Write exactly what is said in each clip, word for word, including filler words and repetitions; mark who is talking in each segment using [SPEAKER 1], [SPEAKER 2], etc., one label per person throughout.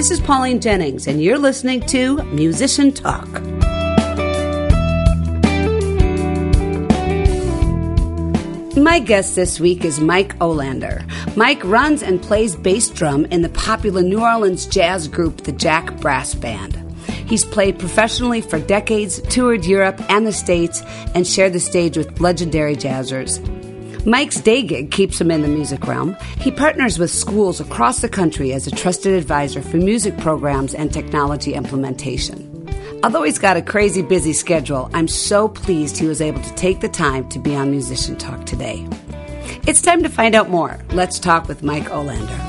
[SPEAKER 1] This is Pauline Jennings, and you're listening to Musician Talk. My guest this week is Mike Olander. Mike runs and plays bass drum in the popular New Orleans jazz group, the Jack Brass Band. He's played professionally for decades, toured Europe and the States, and shared the stage with legendary jazzers. Mike's day gig keeps him in the music realm. He partners with schools across the country as a trusted advisor for music programs and technology implementation. Although he's got a crazy busy schedule, I'm so pleased he was able to take the time to be on Musician Talk today. It's time to find out more. Let's talk with Mike Olander.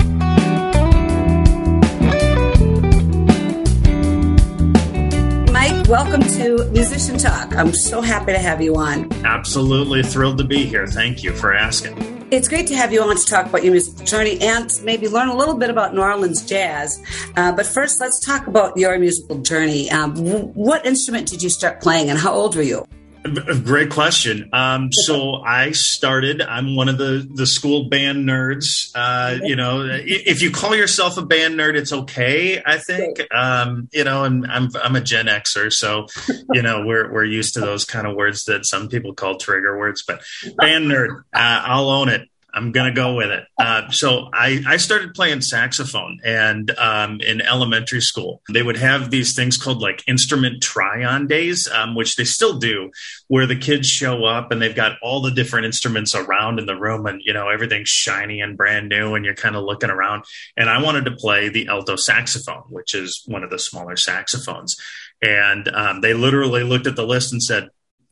[SPEAKER 1] Mike, welcome to Musician Talk. I'm so happy to have you on.
[SPEAKER 2] Absolutely thrilled to be here. Thank you for asking.
[SPEAKER 1] It's great to have you on to talk about your musical journey and maybe learn a little bit about New Orleans jazz. Uh, but first, let's talk about your musical journey. Um, w- what instrument did you start playing and how old were you?
[SPEAKER 2] Great question. Um, so I started, I'm one of the, the school band nerds. Uh, you know, if you call yourself a band nerd, it's okay, I think. Um, you know, and I'm, I'm a Gen Xer, so, you know, we're, we're used to those kind of words that some people call trigger words, but band nerd, uh, I'll own it. I'm going to go with it. Uh, so I, I started playing saxophone and um, in elementary school, they would have these things called like instrument try-on days, um, which they still do, where the kids show up and they've got all the different instruments around in the room and, you know, everything's shiny and brand new and you're kind of looking around. And I wanted to play the alto saxophone, which is one of the smaller saxophones. And um, they literally looked at the list and said,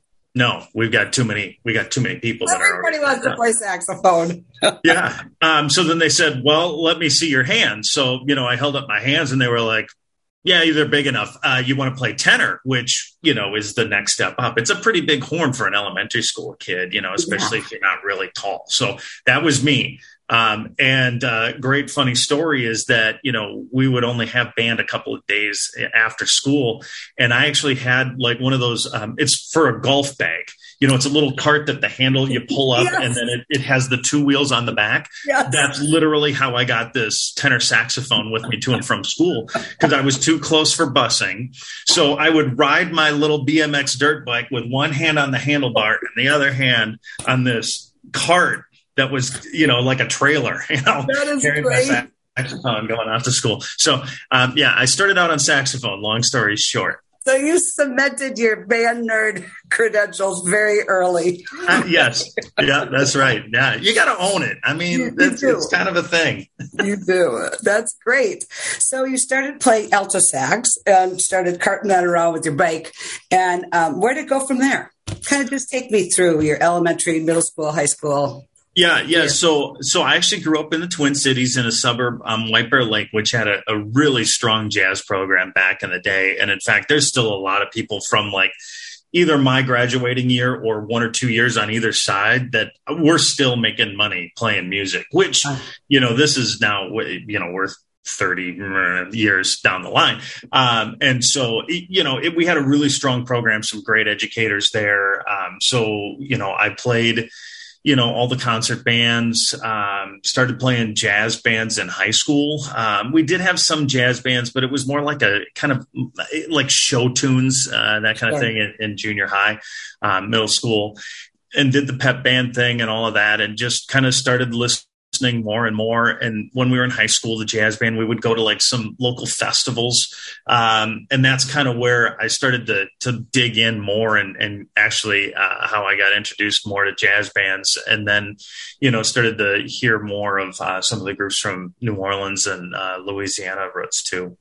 [SPEAKER 2] no, we've got too many. We got too many people. That
[SPEAKER 1] Everybody
[SPEAKER 2] are
[SPEAKER 1] wants to play saxophone.
[SPEAKER 2] Yeah. Um, so then they said, well, let me see your hands. So, you know, I held up my hands and they were like, yeah, they're big enough. Uh, you want to play tenor, which, you know, is the next step up. It's a pretty big horn for an elementary school kid, you know, especially yeah. if you're not really tall. So that was me. Um, and uh, great funny story is that, you know, we would only have band a couple of days after school. And I actually had like one of those, um, it's for a golf bag. You know, it's a little cart that the handle you pull up yes. and then it, it has the two wheels on the back. Yes. That's literally how I got this tenor saxophone with me to and from school because I was too close for busing. So I would ride my little B M X dirt bike with one hand on the handlebar and the other hand on this cart that was, you know, like a trailer, you know,
[SPEAKER 1] that is great.
[SPEAKER 2] Saxophone going out to school. So, um, yeah, I started out on saxophone, long story short.
[SPEAKER 1] So you cemented your band nerd credentials very early.
[SPEAKER 2] Uh, yes. Yeah, that's right. Yeah, you got to own it. I mean, you, it's, you it's kind of a thing.
[SPEAKER 1] You do. That's great. So you started playing alto sax and started carting that around with your bike. And um, where did it go from there? Kind of just take me through your elementary, middle school, high school.
[SPEAKER 2] Yeah, yeah. So, so I actually grew up in the Twin Cities in a suburb, um, White Bear Lake, which had a, a really strong jazz program back in the day. And in fact, there's still a lot of people from like either my graduating year or one or two years on either side that we're still making money playing music, which, you know, this is now, you know, worth thirty years down the line. Um, and so, you know, it, we had a really strong program, some great educators there. Um, so, you know, I played, you know, all the concert bands, um, started playing jazz bands in high school. Um, we did have some jazz bands, but it was more like a kind of like show tunes, uh, that kind of yeah. thing in, in junior high, um, middle school, and did the pep band thing and all of that. And just kind of started listening more and more. And when we were in high school, the jazz band, we would go to like some local festivals. Um, and that's kind of where I started to, to dig in more and, and actually, uh, how I got introduced more to jazz bands. And then, you know, started to hear more of, uh, some of the groups from New Orleans and, uh, Louisiana roots too.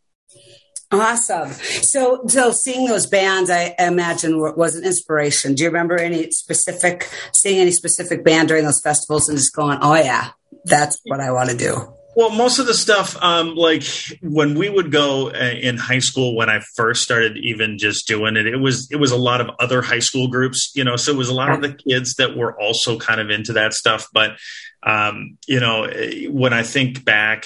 [SPEAKER 1] Awesome. So, so seeing those bands, I imagine was an inspiration. Do you remember any specific, seeing any specific band during those festivals and just going, oh yeah, that's what I want to do?
[SPEAKER 2] Well, most of the stuff, um, like when we would go in high school, when I first started even just doing it, it was, it was a lot of other high school groups, you know, so it was a lot of the kids that were also kind of into that stuff. But, um, you know, when I think back,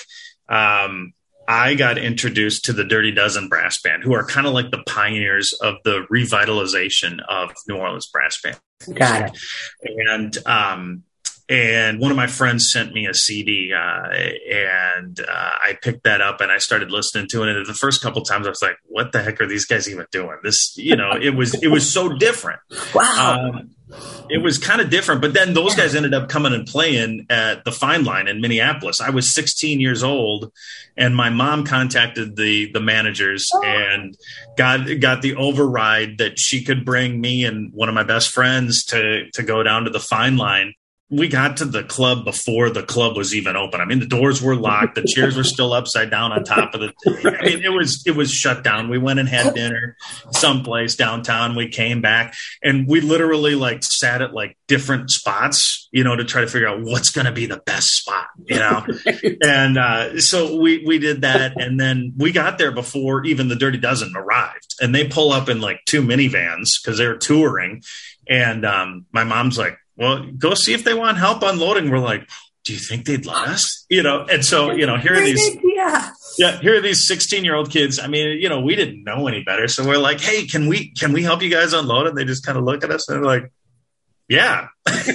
[SPEAKER 2] um, I got introduced to the Dirty Dozen Brass Band, who are kind of like the pioneers of the revitalization of New Orleans brass band.
[SPEAKER 1] Got it.
[SPEAKER 2] And, um, And one of my friends sent me a C D, uh, and uh, I picked that up and I started listening to it. And the first couple of times I was like, what the heck are these guys even doing? This, you know, it was, it was so different.
[SPEAKER 1] Wow.
[SPEAKER 2] Um, it was kind of different, but then those guys ended up coming and playing at the Fine Line in Minneapolis. I was sixteen years old, and my mom contacted the the managers oh. and got got the override that she could bring me and one of my best friends to to go down to the Fine Line. We got to the club before the club was even open. I mean, the doors were locked. The chairs were still upside down on top of the, I mean, it was, it was shut down. We went and had dinner someplace downtown. We came back and we literally like sat at like different spots, you know, to try to figure out what's going to be the best spot, you know? And, uh, so we, we did that. And then we got there before even the Dirty Dozen arrived, and they pull up in like two minivans because they were touring. And, um, my mom's like, well, go see if they want help unloading. We're like, do you think they'd let us? You know, and so, you know, here are these, yeah, yeah, here are these sixteen year old kids. I mean, you know, we didn't know any better. So we're like, hey, can we, can we help you guys unload? And they just kind of look at us and they're like, yeah.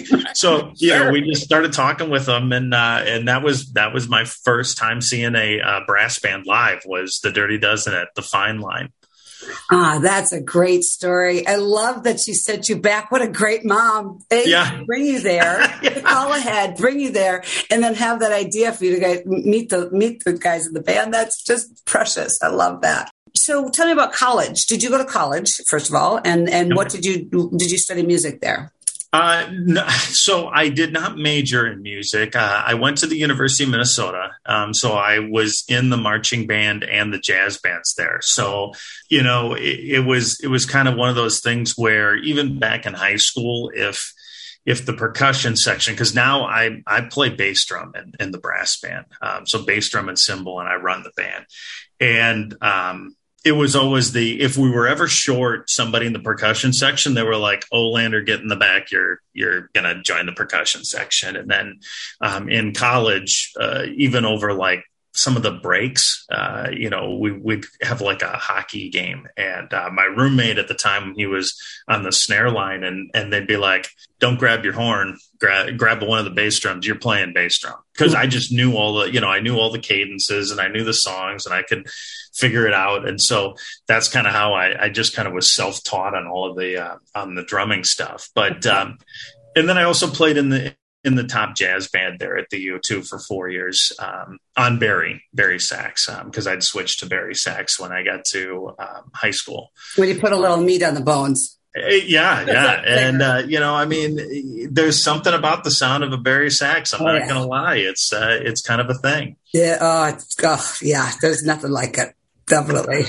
[SPEAKER 2] So, you know, we just started talking with them, and, uh, and that was, that was my first time seeing a uh, brass band live, was the Dirty Dozen at the Fine Line.
[SPEAKER 1] Ah, that's a great story. I love that she sent you back. What a great mom. They
[SPEAKER 2] yeah.
[SPEAKER 1] bring you there, yeah. call ahead, bring you there, and then have that idea for you to guys, meet the meet the guys in the band. That's just precious. I love that. So tell me about college. Did you go to college, first of all? And and no. what did you did you study music there?
[SPEAKER 2] Uh, no, so I did not major in music. Uh, I went to the University of Minnesota. Um, so I was in the marching band and the jazz bands there. So, you know, it, it was, it was kind of one of those things where even back in high school, if, if the percussion section, cause now I, I play bass drum in, in the brass band. Um, so bass drum and cymbal, and I run the band. And, um, it was always the, if we were ever short somebody in the percussion section, they were like, Olander, get in the back. You're, you're going to join the percussion section. And then, um, in college, uh, even over like some of the breaks, uh, you know, we, we'd have like a hockey game, and, uh, my roommate at the time, he was on the snare line, and, and they'd be like, don't grab your horn, grab, grab one of the bass drums. You're playing bass drum. Cause I just knew all the, you know, I knew all the cadences and I knew the songs and I could figure it out. And so that's kind of how I, I just kind of was self-taught on all of the, uh, on the drumming stuff. But, um, and then I also played in the, in the top jazz band there at the U too for four years, um, on Barry, Barry sax, um, cause I'd switched to Barry sax when I got to, um, high school.
[SPEAKER 1] When you put a little meat on the bones.
[SPEAKER 2] Yeah, yeah. And, uh, you know, I mean, there's something about the sound of a Barry sax. I'm oh, not yeah. going to lie. It's, uh, it's kind of a thing.
[SPEAKER 1] Yeah. Oh, it's, oh, yeah. There's nothing like it. Definitely.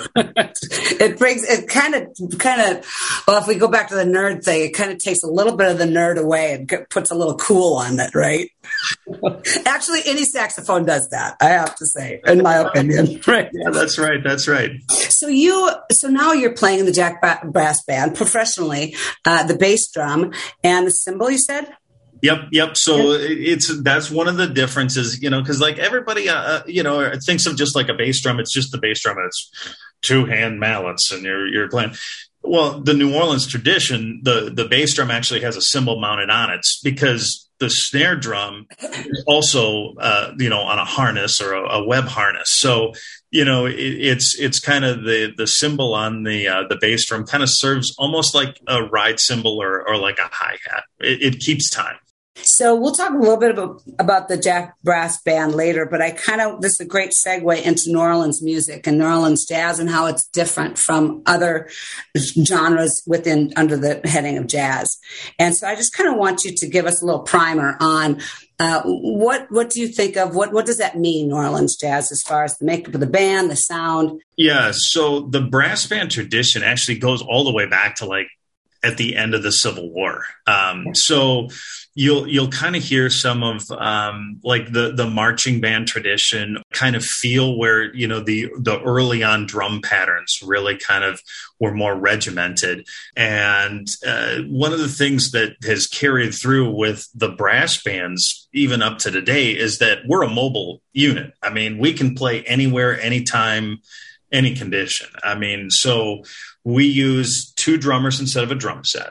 [SPEAKER 1] It brings, it kind of, kind of, well, if we go back to the nerd thing, it kind of takes a little bit of the nerd away and puts a little cool on it, right? Actually, any saxophone does that, I have to say, in my opinion. Right.
[SPEAKER 2] Yeah, that's right. That's right.
[SPEAKER 1] So you, so now you're playing in the Jack Brass Band professionally, uh, the bass drum and the cymbal, you said?
[SPEAKER 2] Yep. Yep. So it's, that's one of the differences, you know, cause like everybody, uh, you know, thinks of just like a bass drum. It's just the bass drum and it's two hand mallets and you're, you're playing. Well, the New Orleans tradition, the, the bass drum actually has a cymbal mounted on it because the snare drum is also, uh, you know, on a harness or a, a web harness. So, you know, it, it's, it's kind of the, the cymbal on the, uh, the bass drum kind of serves almost like a ride cymbal or, or like a hi-hat. It, it keeps time.
[SPEAKER 1] So we'll talk a little bit about, about the Jack Brass Band later, but I kind of, this is a great segue into New Orleans music and New Orleans jazz and how it's different from other genres within, under the heading of jazz. And so I just kind of want you to give us a little primer on uh, what, what do you think of, what, what does that mean, New Orleans jazz, as far as the makeup of the band, the sound?
[SPEAKER 2] Yeah. So the brass band tradition actually goes all the way back to like at the end of the Civil War. Um, so you'll, you'll kind of hear some of, um, like the, the marching band tradition kind of feel where, you know, the, the early on drum patterns really kind of were more regimented. And, uh, one of the things that has carried through with the brass bands, even up to today, is that we're a mobile unit. I mean, we can play anywhere, anytime, any condition. I mean, so we use two drummers instead of a drum set.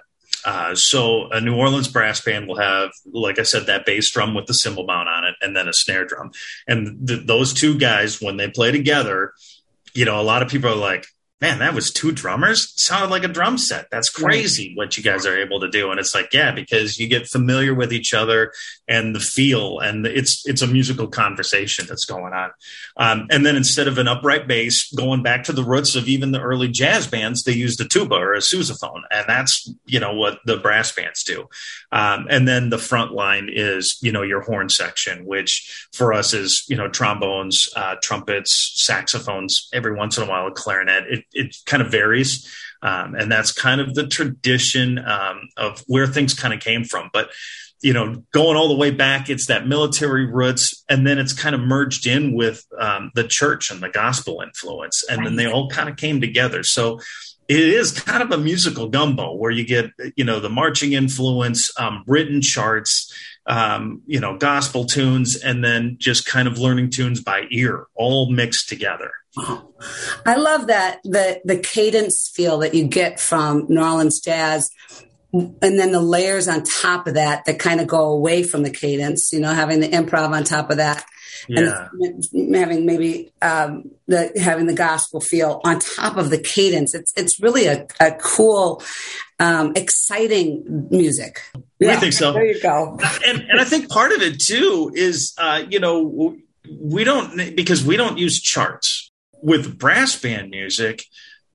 [SPEAKER 2] Uh, so a New Orleans brass band will have, like I said, that bass drum with the cymbal mount on it, and then a snare drum. And th- those two guys, when they play together, you know, a lot of people are like, man, that was two drummers. It sounded like a drum set. That's crazy what you guys are able to do. And it's like, yeah, because you get familiar with each other and the feel, and it's it's a musical conversation that's going on. Um, and then instead of an upright bass, going back to the roots of even the early jazz bands, they used a tuba or a sousaphone. And that's, you know, what the brass bands do. Um, and then the front line is, you know, your horn section, which for us is, you know, trombones, uh, trumpets, saxophones, every once in a while a clarinet. It, it kind of varies. Um, and that's kind of the tradition um, of where things kind of came from. But, you know, going all the way back, it's that military roots, and then it's kind of merged in with um, the church and the gospel influence. And then they all kind of came together. So it is kind of a musical gumbo where you get, you know, the marching influence, um, written charts, um, you know, gospel tunes, and then just kind of learning tunes by ear, all mixed together.
[SPEAKER 1] I love that, the the cadence feel that you get from New Orleans jazz, and then the layers on top of that that kind of go away from the cadence, you know, having the improv on top of that.
[SPEAKER 2] Yeah.
[SPEAKER 1] And having maybe um, the having the gospel feel on top of the cadence. It's it's really a, a cool, um, exciting music.
[SPEAKER 2] Yeah, I think so.
[SPEAKER 1] There you go.
[SPEAKER 2] and and I think part of it too is, uh, you know, we don't, because we don't use charts with brass band music,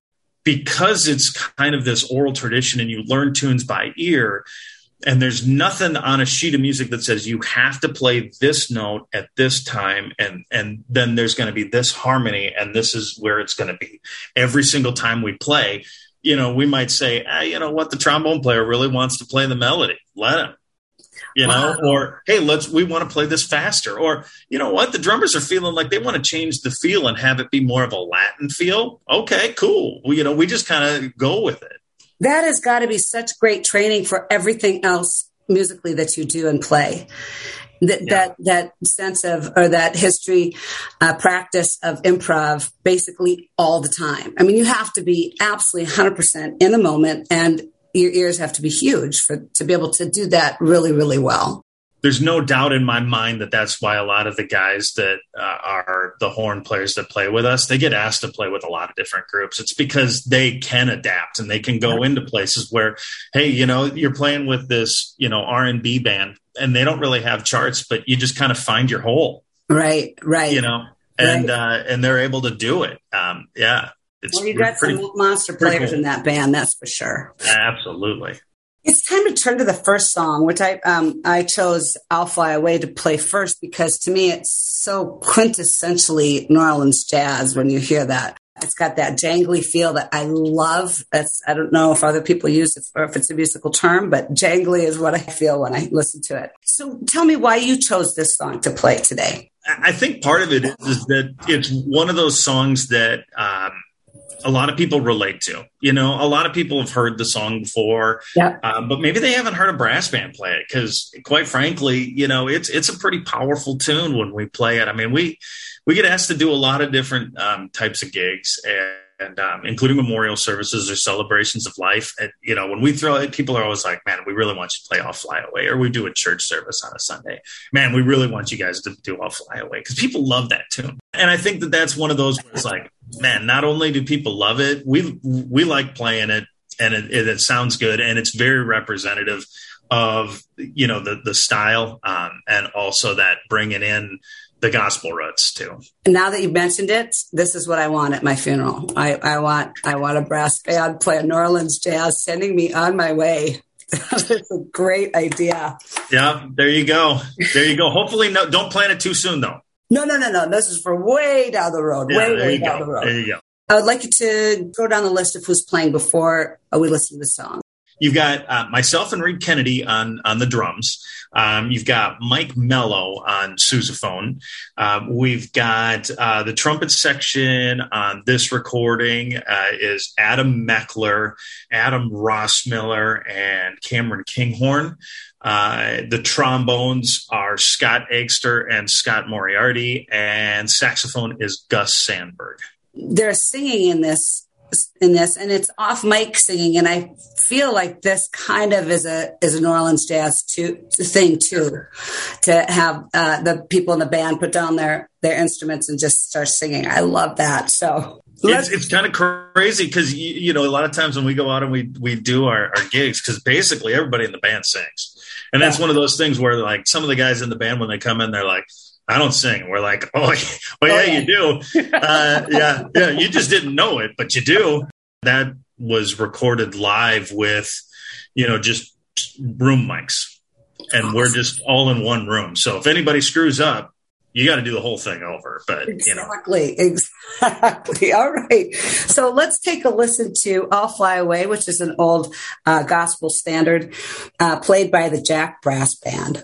[SPEAKER 2] because it's kind of this oral tradition and you learn tunes by ear. And there's nothing on a sheet of music that says you have to play this note at this time, and and then there's going to be this harmony, and this is where it's going to be. Every single time we play, you know, we might say, ah, you know what, the trombone player really wants to play the melody. Let him. You know, wow. Or, hey, let's, we want to play this faster. Or, you know what, the drummers are feeling like they want to change the feel and have it be more of a Latin feel. Okay, cool. Well, you know, we just kind of go with it.
[SPEAKER 1] That has got to be such great training for everything else musically that you do and play. That yeah. that that sense of, or that history, uh, practice of improv basically all the time. I mean, you have to be absolutely one hundred percent in the moment, and your ears have to be huge for to be able to do that really, really well.
[SPEAKER 2] There's no doubt in my mind that that's why a lot of the guys that uh, are the horn players that play with us, they get asked to play with a lot of different groups. It's because they can adapt and they can go into places where, hey, you know, you're playing with this, you know, R and B band and they don't really have charts, but you just kind of find your hole.
[SPEAKER 1] Right, right.
[SPEAKER 2] You know, and,
[SPEAKER 1] right.
[SPEAKER 2] uh, and they're able to do it. Um, yeah. It's
[SPEAKER 1] well, you got pretty, some monster players cool. in that band, that's for sure.
[SPEAKER 2] Absolutely.
[SPEAKER 1] It's time to turn to the first song, which I um, I chose "I'll Fly Away" to play first because to me it's so quintessentially New Orleans jazz when you hear that. It's got that jangly feel that I love. That's, I don't know if other people use it or if it's a musical term, but jangly is what I feel when I listen to it. So tell me why you chose this song to play today.
[SPEAKER 2] I think part of it is, is that it's one of those songs that um, a lot of people relate to. You know, a lot of people have heard the song before,
[SPEAKER 1] yeah.
[SPEAKER 2] uh, but maybe they haven't heard a brass band play it because, quite frankly, you know, it's it's a pretty powerful tune when we play it. I mean, we we get asked to do a lot of different um, types of gigs, and, and um, including memorial services or celebrations of life. And, you know, when we throw it, people are always like, man, we really want you to play "I'll Fly Away," or we do a church service on a Sunday. Man, we really want you guys to do "I'll Fly Away" because people love that tune. And I think that that's one of those where it's like, man, not only do people love it, we we like playing it, and it, it, it sounds good, and it's very representative of, you know, the the style, um, and also that bringing in the gospel roots too. Now
[SPEAKER 1] that you've mentioned it, this is what I want at my funeral. I, I want I want a brass band play a New Orleans jazz, sending me on my way. That's a great idea.
[SPEAKER 2] Yeah, there you go. There you go. Hopefully, no, don't plan it too soon though.
[SPEAKER 1] No, no, no, no. This is for way down the road.
[SPEAKER 2] Yeah,
[SPEAKER 1] way,
[SPEAKER 2] there
[SPEAKER 1] way
[SPEAKER 2] you
[SPEAKER 1] down
[SPEAKER 2] go.
[SPEAKER 1] the road.
[SPEAKER 2] There you go.
[SPEAKER 1] I would like you to go down the list of who's playing before we listen to the song.
[SPEAKER 2] You've got uh, myself and Reed Kennedy on, on the drums. Um, you've got Mike Mello on sousaphone. Uh, we've got uh, the trumpet section on this recording uh, is Adam Meckler, Adam Rossmiller, and Cameron Kinghorn. Uh, the trombones are Scott Eggster and Scott Moriarty, and saxophone is Gus Sandberg.
[SPEAKER 1] They're singing in this in this, and it's off mic singing, and I feel like this kind of is a is a New Orleans jazz too, thing too, to have uh, the people in the band put down their their instruments and just start singing. I love that. So
[SPEAKER 2] it's, it's kind of crazy because you, you know a lot of times when we go out and we we do our, our gigs, because basically everybody in the band sings, and that's yeah. one of those things where like some of the guys in the band, when they come in, they're like, I don't sing. We're like, oh, well, yeah, oh, yeah. you do. Uh, yeah, yeah, you just didn't know it, but you do. That was recorded live with, you know, just room mics. And we're just all in one room. So if anybody screws up, you got to do the whole thing over. But,
[SPEAKER 1] exactly,
[SPEAKER 2] you know.
[SPEAKER 1] Exactly. All right. So let's take a listen to I'll Fly Away, which is an old uh, gospel standard uh, played by the Jack Brass Band.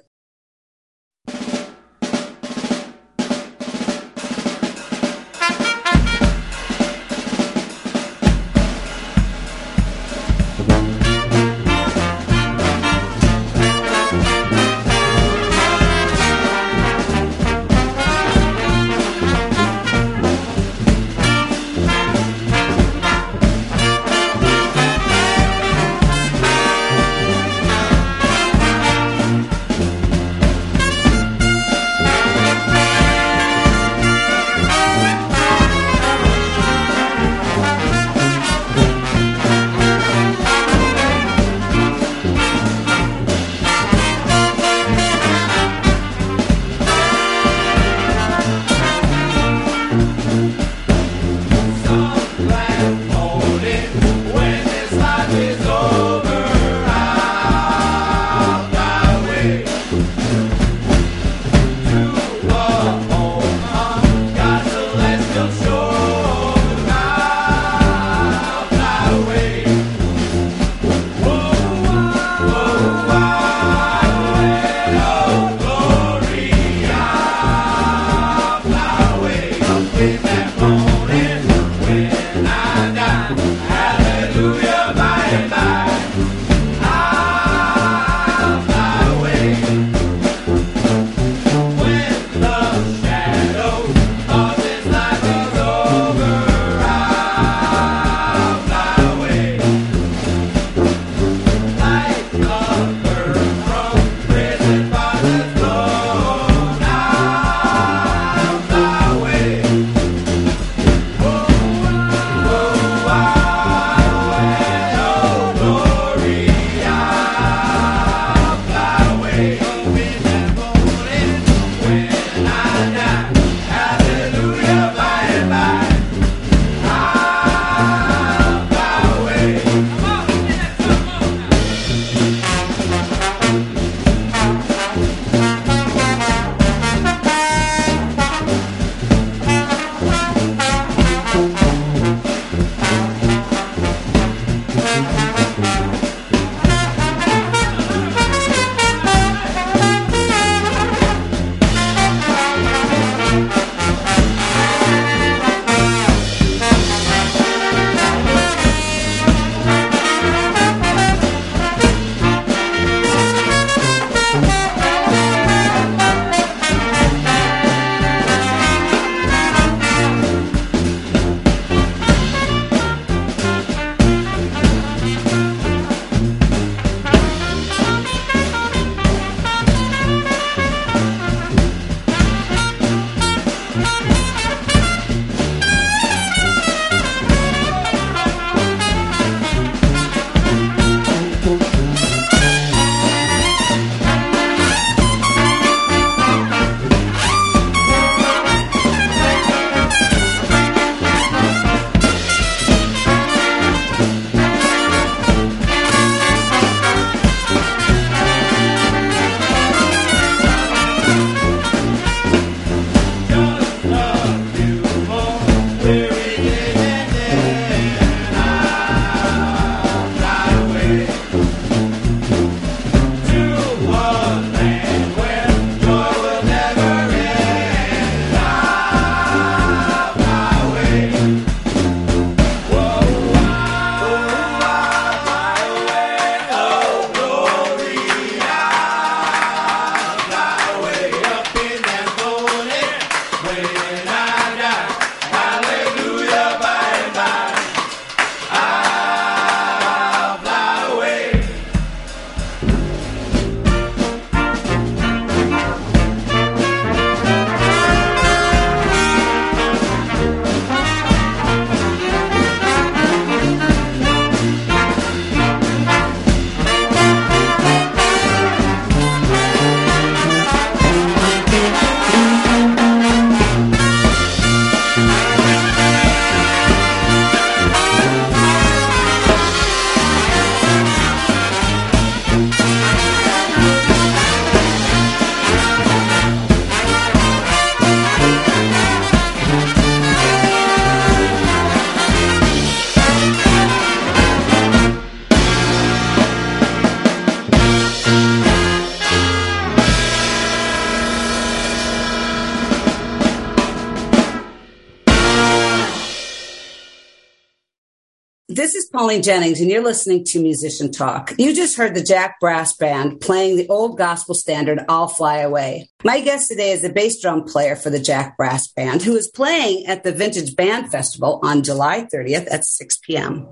[SPEAKER 1] This is Pauline Jennings, and you're listening to Musician Talk. You just heard the Jack Brass Band playing the old gospel standard, I'll Fly Away. My guest today is a bass drum player for the Jack Brass Band, who is playing at the Vintage Band Festival on July thirtieth at six p.m.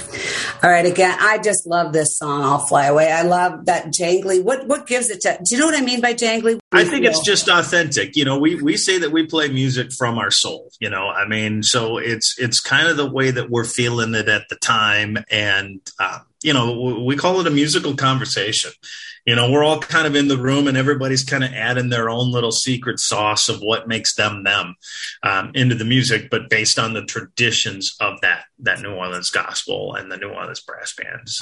[SPEAKER 1] All right, again, I just love this song, I'll Fly Away. I love that jangly. What what gives it to, do you know what I mean by jangly?
[SPEAKER 2] I think it's just authentic. You know, we, we say that we play music from our soul, you know, I mean, so it's, it's kind of the way that we're feeling it at the time. And, uh, you know, we call it a musical conversation. You know, we're all kind of in the room and everybody's kind of adding their own little secret sauce of what makes them them um, into the music, but based on the traditions of that that New Orleans gospel and the New Orleans brass bands.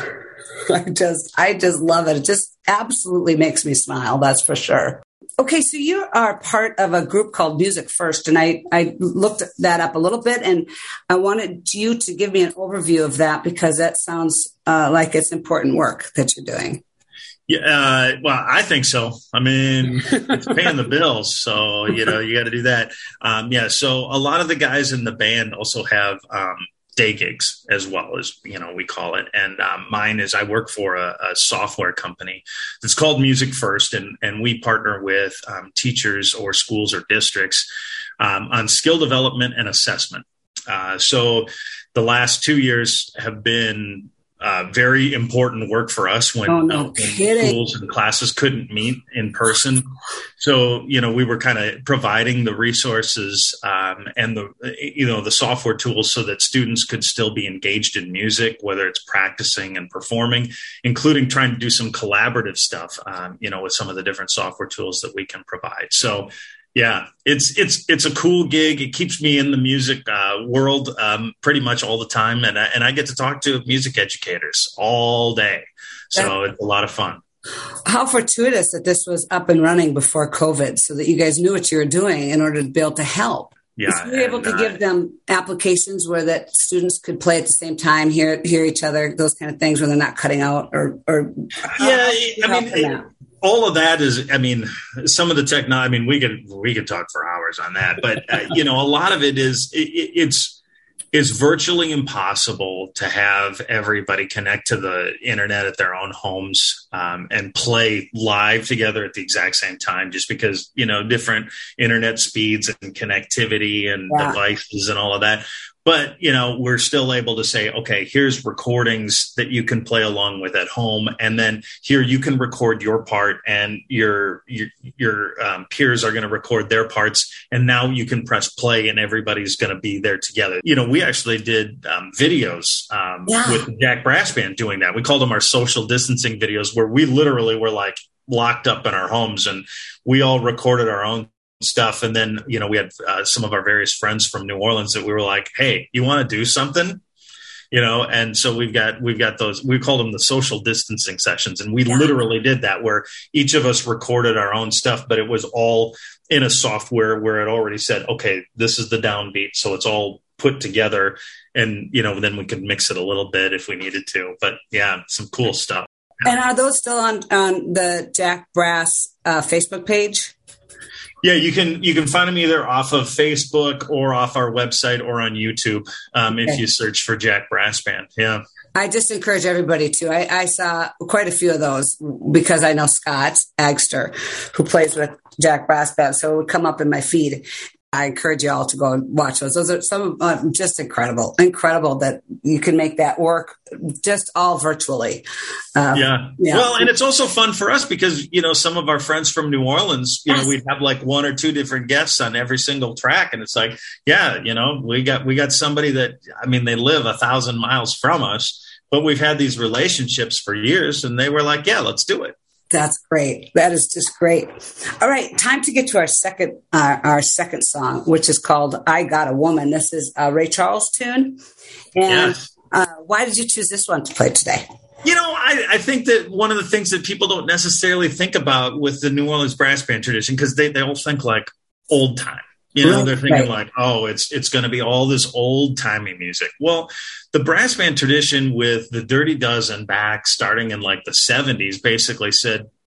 [SPEAKER 1] I just, I just love it. It just absolutely makes me smile. That's for sure. Okay, so you are part of a group called Music First, and I, I looked that up a little bit, and I wanted you to give me an overview of that because that sounds uh, like it's important work that you're doing.
[SPEAKER 2] Yeah, uh, well, I think so. I mean, it's paying the bills, so, you know, you got to do that. Um, yeah, so a lot of the guys in the band also have um, day gigs as well, as, you know, we call it. And um, mine is I work for a, a software company that's called Music First, and, and we partner with um, teachers or schools or districts um, on skill development and assessment. Uh, so the last two years have been Uh, very important work for us when,
[SPEAKER 1] oh, no
[SPEAKER 2] uh, when schools and classes couldn't meet in person. So, you know, we were kind of providing the resources um, and the, you know, the software tools so that students could still be engaged in music, whether it's practicing and performing, including trying to do some collaborative stuff, um, you know, with some of the different software tools that we can provide. So, yeah, it's it's it's a cool gig. It keeps me in the music uh, world um, pretty much all the time, and I, and I get to talk to music educators all day. So it's a lot of fun.
[SPEAKER 1] How fortuitous that this was up and running before COVID, so that you guys knew what you were doing in order to be able to help.
[SPEAKER 2] Yeah,
[SPEAKER 1] so you were able to uh, give them applications where that students could play at the same time, hear hear each other, those kind of things, where they're not cutting out or or.
[SPEAKER 2] Yeah, I mean. It, all of that is, I mean, some of the technology, I mean, we could, we could talk for hours on that, but, uh, you know, a lot of it is, it, it's, it's virtually impossible to have everybody connect to the internet at their own homes um, and play live together at the exact same time, just because, you know, different internet speeds and connectivity and yeah. devices and all of that. But, you know, we're still able to say, okay, here's recordings that you can play along with at home. And then here you can record your part and your your, your um, peers are going to record their parts. And now you can press play and everybody's going to be there together. You know, we actually did um, videos um, yeah. with the Jack Brass Band doing that. We called them our social distancing videos, where we literally were like locked up in our homes and we all recorded our own stuff. And then, you know, we had uh, some of our various friends from New Orleans that we were like, hey, you want to do something? You know, and so we've got, we've got those, we called them the social distancing sessions. And we yeah. literally did that, where each of us recorded our own stuff, but it was all in a software where it already said, okay, this is the downbeat. So it's all put together, and, you know, then we could mix it a little bit if we needed to. But yeah, some cool stuff.
[SPEAKER 1] And are those still on, on the Jack Brass uh, Facebook page?
[SPEAKER 2] Yeah, you can you can find them either off of Facebook or off our website or on YouTube um, okay. if you search for Jack Brass Band. Yeah.
[SPEAKER 1] I just encourage everybody to. I, I saw quite a few of those because I know Scott Agster, who plays with Jack Brass Band, so it would come up in my feed. I encourage you all to go and watch those. Those are some uh, just incredible, incredible that you can make that work just all virtually. Um,
[SPEAKER 2] yeah. yeah. Well, and it's also fun for us because, you know, some of our friends from New Orleans, you yes. know, we'd have like one or two different guests on every single track. And it's like, yeah, you know, we got, we got somebody that, I mean, they live a thousand miles from us, but we've had these relationships for years, and they were like, yeah, let's do it.
[SPEAKER 1] That's great. That is just great. All right, time to get to our second uh, our second song, which is called "I Got a Woman." This is a Ray Charles tune. And yes. uh, why did you choose this one to play today?
[SPEAKER 2] You know, I, I think that one of the things that people don't necessarily think about with the New Orleans brass band tradition, because they, they all think like old time. You know, they're thinking right. like, oh, it's it's going to be all this old timey music. Well, the brass band tradition with the Dirty Dozen back starting in like the seventies basically said,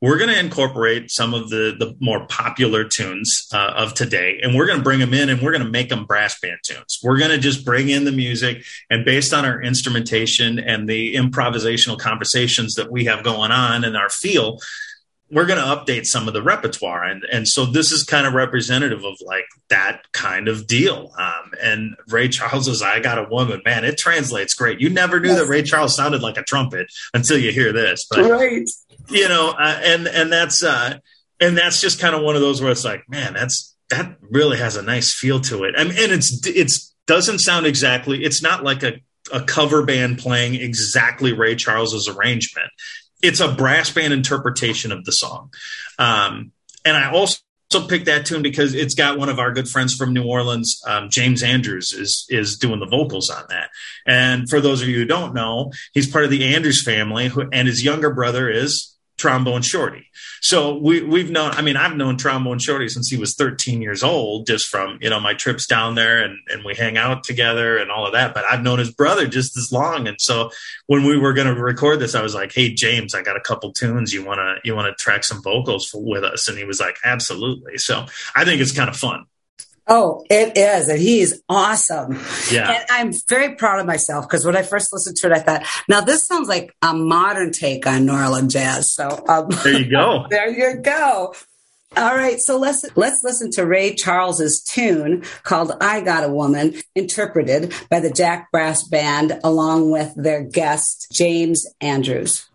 [SPEAKER 2] we're going to incorporate some of the, the more popular tunes uh, of today, and we're going to bring them in and we're going to make them brass band tunes. We're going to just bring in the music, and based on our instrumentation and the improvisational conversations that we have going on and our feel, we're going to update some of the repertoire. And, and so this is kind of representative of like that kind of deal. Um, and Ray Charles's I Got a Woman, man, it translates great. You never knew yes. that Ray Charles sounded like a trumpet until you hear this. But,
[SPEAKER 1] right.
[SPEAKER 2] you know, uh, and, and that's, uh, and that's just kind of one of those where it's like, man, that's, that really has a nice feel to it. I mean, and it's, it's doesn't sound exactly, it's not like a, a cover band playing exactly Ray Charles's arrangement. It's a brass band interpretation of the song. Um, and I also picked that tune because it's got one of our good friends from New Orleans, um, James Andrews, is is doing the vocals on that. And for those of you who don't know, he's part of the Andrews family, who, and his younger brother is Trombone Shorty. So we, we've known, I mean, I've known Trombone Shorty since he was thirteen years old, just from, you know, my trips down there, and, and we hang out together and all of that. But I've known his brother just as long. And so when we were going to record this, I was like, hey, James, I got a couple tunes. You want to, you want to track some vocals for, with us? And he was like, absolutely. So I think it's kind of fun.
[SPEAKER 1] Oh, it is. And he's awesome.
[SPEAKER 2] Yeah.
[SPEAKER 1] And I'm very proud of myself because when I first listened to it, I thought, now this sounds like a modern take on New Orleans jazz. So um,
[SPEAKER 2] there you go.
[SPEAKER 1] There you go. All right. So let's, let's listen to Ray Charles's tune called I Got a Woman, interpreted by the Jack Brass Band along with their guest, James Andrews.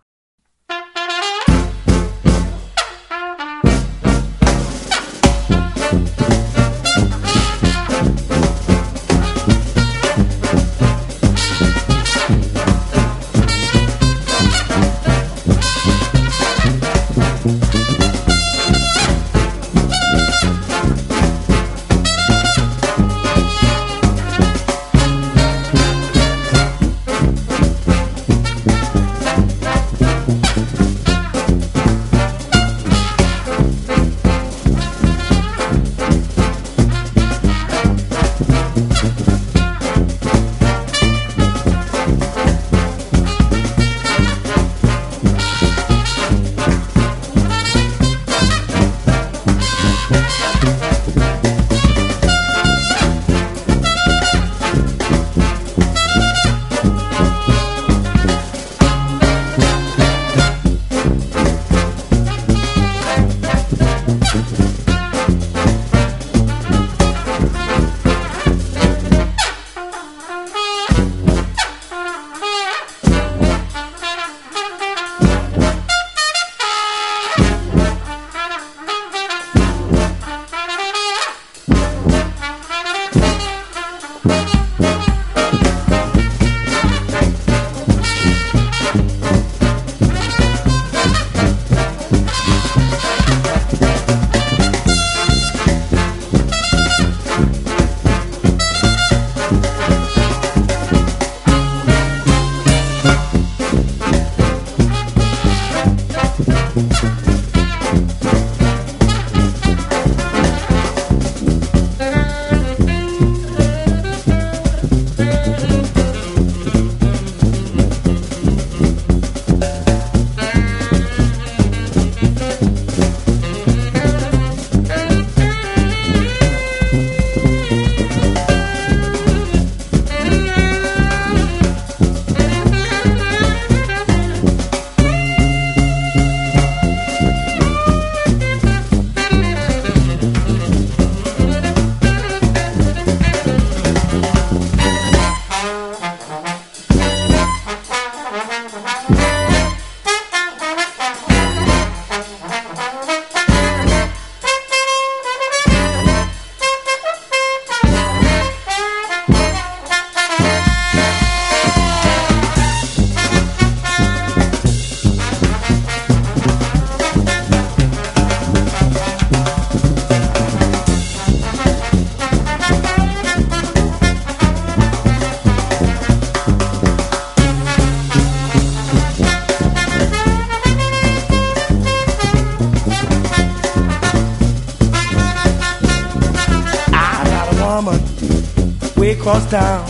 [SPEAKER 3] across town.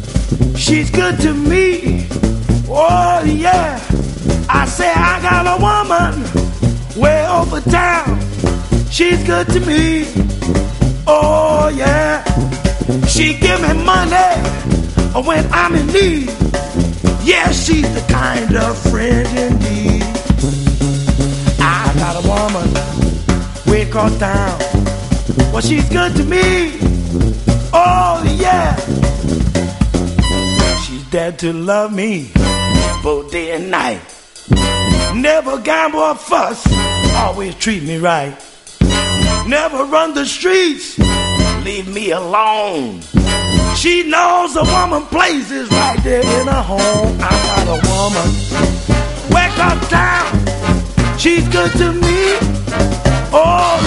[SPEAKER 3] She's good to me. Oh, yeah. I say I got a woman way over town. She's good to me. Oh yeah. She give me money when I'm in need. Yeah, she's the kind of friend indeed. I got a woman way across town. Well, she's good to me. Oh yeah. She's dead to love me both day and night. Never gamble or fuss, always treat me right. Never run the streets, leave me alone. She knows a woman places right there in her home. I got a woman, wake up town. She's good to me. Oh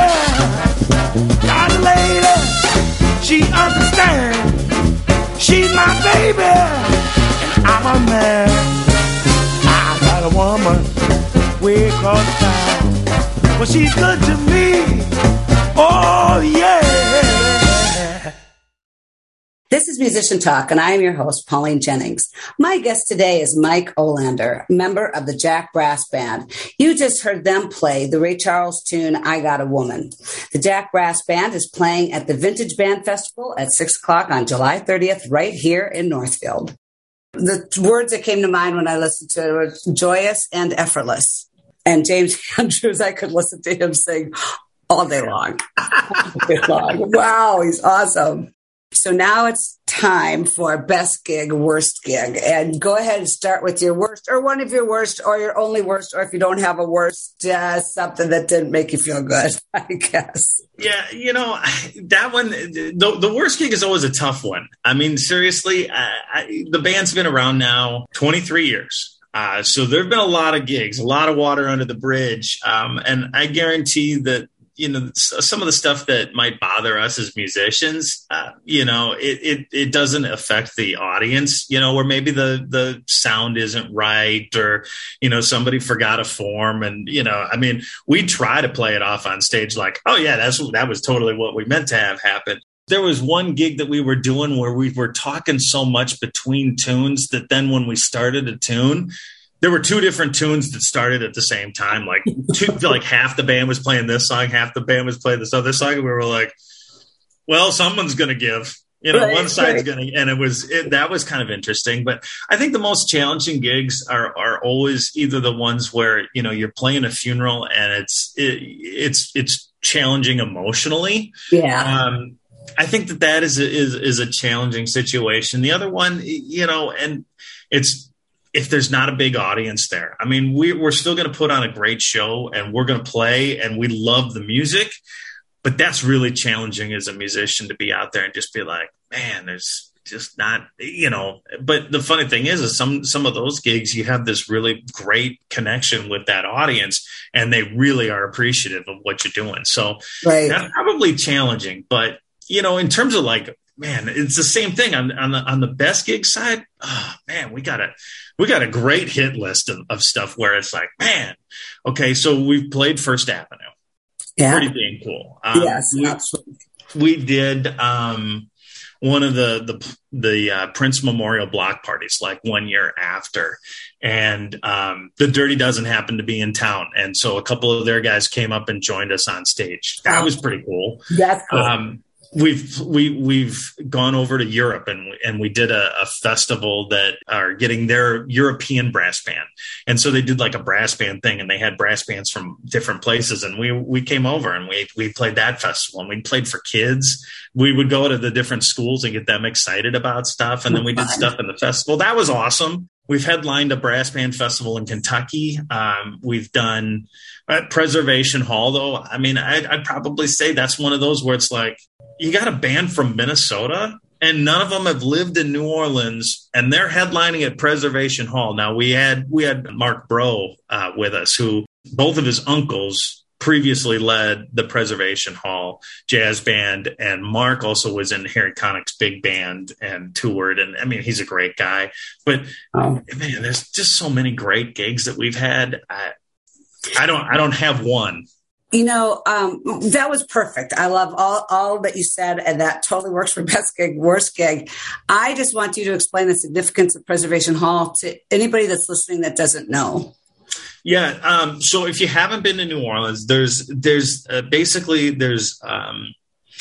[SPEAKER 3] yeah. Got a lady, she understands. She's my baby, and I'm a man. I got a woman way across town. Well, she's good to me. Oh yeah.
[SPEAKER 1] This is Musician Talk, and I am your host, Pauline Jennings. My guest today is Mike Olander, member of the Jack Brass Band. You just heard them play the Ray Charles tune, I Got a Woman. The Jack Brass Band is playing at the Vintage Band Festival at six o'clock on July thirtieth, right here in Northfield. The words that came to mind when I listened to it were joyous and effortless. And James Andrews, I could listen to him sing all day long. All day long. Wow, he's awesome. So now it's time for best gig, worst gig. And go ahead and start with your worst, or one of your worst, or your only worst, or if you don't have a worst, uh, something that didn't make you feel good, I guess.
[SPEAKER 2] Yeah, you know, that one, the, the worst gig is always a tough one. I mean, seriously, I, I, the band's been around now twenty-three years. Uh, so there have been a lot of gigs, a lot of water under the bridge. Um, and I guarantee that, you know, some of the stuff that might bother us as musicians, uh, you know, it, it, it doesn't affect the audience, you know, or maybe the, the sound isn't right, or, you know, somebody forgot a form. And, you know, I mean, we try to play it off on stage like, oh yeah, that's, that was totally what we meant to have happen. There was one gig that we were doing where we were talking so much between tunes that then when we started a tune, there were two different tunes that started at the same time. Like two, like half the band was playing this song, half the band was playing this other song. And we were like, well, someone's going to give, you know, right, one side's right. going to, and it was, it, that was kind of interesting. But I think the most challenging gigs are, are always either the ones where, you know, you're playing a funeral and it's, it, it's, it's challenging emotionally.
[SPEAKER 1] Yeah.
[SPEAKER 2] Um, I think that that is a, is, is a challenging situation. The other one, you know, and it's, if there's not a big audience there, I mean, we, we're still going to put on a great show and we're going to play and we love the music, but that's really challenging as a musician to be out there and just be like, man, there's just not, you know, but the funny thing is, is some, some of those gigs, you have this really great connection with that audience and they really are appreciative of what you're doing. So
[SPEAKER 1] right.
[SPEAKER 2] That's probably challenging, but you know, in terms of like, man, it's the same thing on, on the, on the best gig side. Oh man, we got a, we got a great hit list of, of stuff where it's like, man, okay. So we've played First Avenue.
[SPEAKER 1] Yeah.
[SPEAKER 2] Pretty dang cool. Um,
[SPEAKER 1] yes.
[SPEAKER 2] We,
[SPEAKER 1] absolutely.
[SPEAKER 2] we did, um, one of the, the, the, uh, Prince Memorial block parties, like one year after, and, um, the Dirty Dozen happened to be in town. And so a couple of their guys came up and joined us on stage. That
[SPEAKER 1] oh,
[SPEAKER 2] was pretty cool.
[SPEAKER 1] That's cool.
[SPEAKER 2] Um, We've we we've gone over to Europe and and we did a, a festival that are getting their European brass band, and so they did like a brass band thing, and they had brass bands from different places, and we we came over and we we played that festival, and we played for kids. We would go to the different schools and get them excited about stuff, and then we did stuff in the festival. That was awesome. We've headlined a brass band festival in Kentucky. Um, we've done at Preservation Hall, though. I mean, I'd, I'd probably say that's one of those where it's like, you got a band from Minnesota and none of them have lived in New Orleans and they're headlining at Preservation Hall. Now we had, we had Mark Bro uh, with us, who both of his uncles previously led the Preservation Hall jazz band. And Mark also was in Harry Connick's big band and toured. And I mean, he's a great guy, but oh. man, there's just so many great gigs that we've had. I, I don't, I don't have one.
[SPEAKER 1] You know, um, that was perfect. I love all, all that you said, and that totally works for best gig, worst gig. I just want you to explain the significance of Preservation Hall to anybody that's listening that doesn't know.
[SPEAKER 2] Yeah. Um, so if you haven't been to New Orleans, there's there's uh, basically there's um,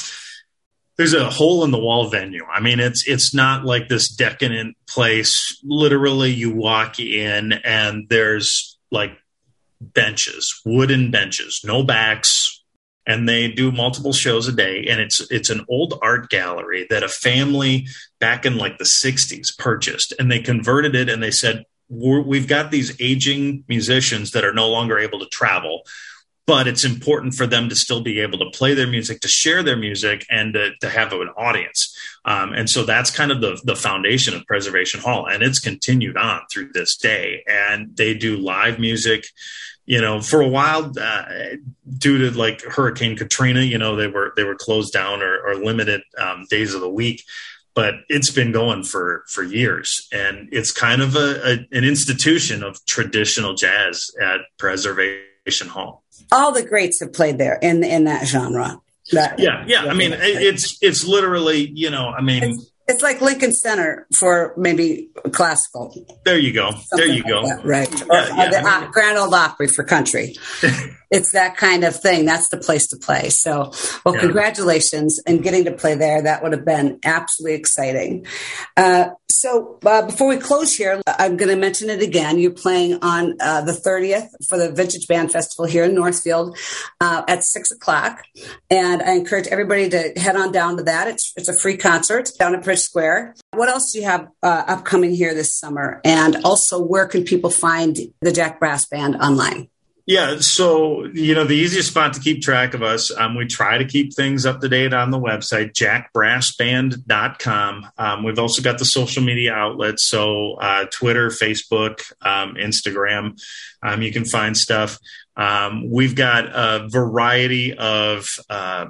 [SPEAKER 2] there's a hole in the wall venue. I mean, it's it's not like this decadent place. Literally, you walk in and there's like benches, wooden benches, no backs, and they do multiple shows a day. And it's it's an old art gallery that a family back in like the sixties purchased, and they converted it, and they said, We're, we've got these aging musicians that are no longer able to travel, but it's important for them to still be able to play their music, to share their music, and to, to have an audience. Um, and so that's kind of the, the foundation of Preservation Hall. And it's continued on through this day. And they do live music. You know, for a while, uh, due to like Hurricane Katrina, you know, they were they were closed down or, or limited um, days of the week. But it's been going for, for years, and it's kind of a, a an institution of traditional jazz at Preservation Hall.
[SPEAKER 1] All the greats have played there in in that genre. That,
[SPEAKER 2] yeah, yeah. I mean, it's it's literally, you know, I mean,
[SPEAKER 1] it's, it's like Lincoln Center for maybe classical.
[SPEAKER 2] There you go. There you
[SPEAKER 1] like
[SPEAKER 2] go.
[SPEAKER 1] That, right.
[SPEAKER 2] Yeah,
[SPEAKER 1] or,
[SPEAKER 2] yeah,
[SPEAKER 1] or the
[SPEAKER 2] I mean,
[SPEAKER 1] uh, Grand Ole Opry for country. It's that kind of thing. That's the place to play. So, well,
[SPEAKER 2] yeah.
[SPEAKER 1] Congratulations in getting to play there. That would have been absolutely exciting. Uh, so uh, before we close here, I'm going to mention it again. You're playing on uh, the thirtieth for the Vintage Band Festival here in Northfield uh, at six o'clock. And I encourage everybody to head on down to that. It's, it's a free concert down at Bridge Square. What else do you have uh, upcoming here this summer? And also, where can people find the Jack Brass Band online?
[SPEAKER 2] Yeah, so, you know, the easiest spot to keep track of us, um, we try to keep things up to date on the website, jack brass band dot com. Um, we've also got the social media outlets, so uh, Twitter, Facebook, um, Instagram. Um, you can find stuff. Um, we've got a variety of uh,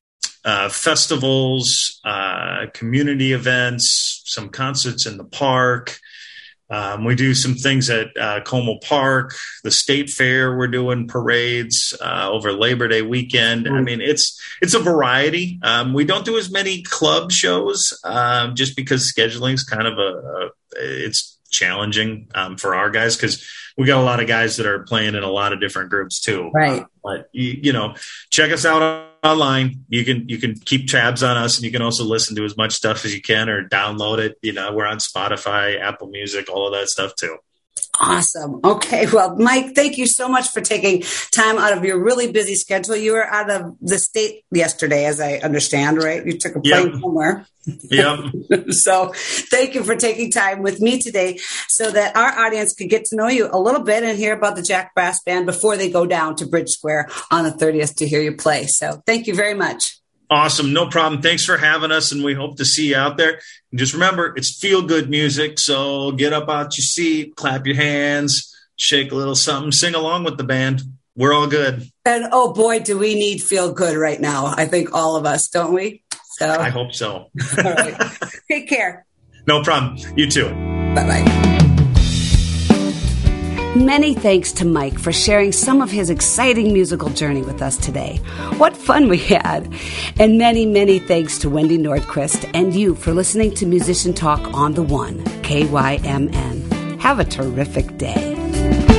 [SPEAKER 2] uh, festivals, uh, community events, some concerts in the park. Um, we do some things at uh, Como Park, the State Fair. We're doing parades uh, over Labor Day weekend. I mean, it's it's a variety. Um, we don't do as many club shows um, just because scheduling is kind of a, a it's challenging um, for our guys because we got a lot of guys that are playing in a lot of different groups too.
[SPEAKER 1] Right.
[SPEAKER 2] Uh, but you, you know, check us out online. You can you can keep tabs on us, and you can also listen to as much stuff as you can or download it. You know, we're on Spotify, Apple Music, all of that stuff too.
[SPEAKER 1] Awesome. Okay. Well, Mike, thank you so much for taking time out of your really busy schedule. You were out of the state yesterday, as I understand, right? You took a plane
[SPEAKER 2] Yep.
[SPEAKER 1] somewhere.
[SPEAKER 2] Yep.
[SPEAKER 1] So thank you for taking time with me today so that our audience could get to know you a little bit and hear about the Jack Brass Band before they go down to Bridge Square on the thirtieth to hear you play. So thank you very much.
[SPEAKER 2] Awesome. No problem. Thanks for having us, and we hope to see you out there. And just remember, it's feel-good music, so get up out your seat, clap your hands, shake a little something, sing along with the band. We're all good.
[SPEAKER 1] And, oh, boy, do we need feel good right now. I think all of us, don't we? So
[SPEAKER 2] I hope so.
[SPEAKER 1] All right. Take care.
[SPEAKER 2] No problem. You too.
[SPEAKER 1] Bye-bye. Many thanks to Mike for sharing some of his exciting musical journey with us today. What fun we had. And many, many thanks to Wendy Nordquist and you for listening to Musician Talk on the One, K Y M N. Have a terrific day.